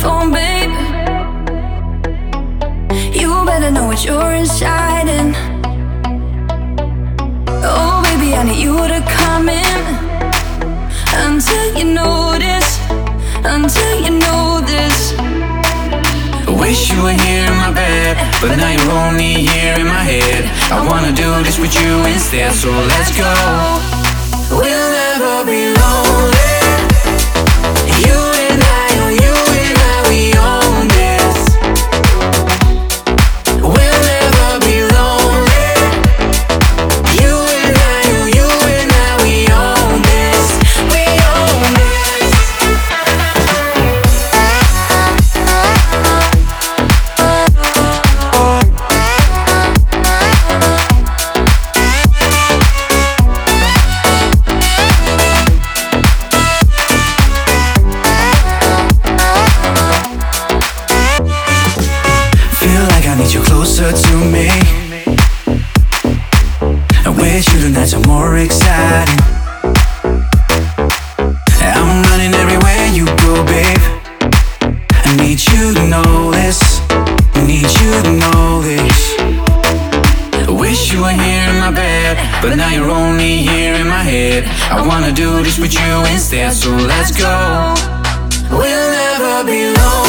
phone, babe. You better know what you're inside in. Oh baby, I need you to come in. Until you notice, until you know this. Wish you were here in my bed, but now you're only here in my head. I wanna do this with you instead, so let's go. We'll never be lonely. You and I, oh you and I, we own this. We'll never be lonely. You and I, oh you and I, we own this. We own this. You closer to me, and with you the nights are more exciting. I'm running everywhere you go, babe. I need you to know this. I need you to know this. I wish you were here in my bed, but now you're only here in my head. I wanna do this with you instead, so let's go. We'll never be alone.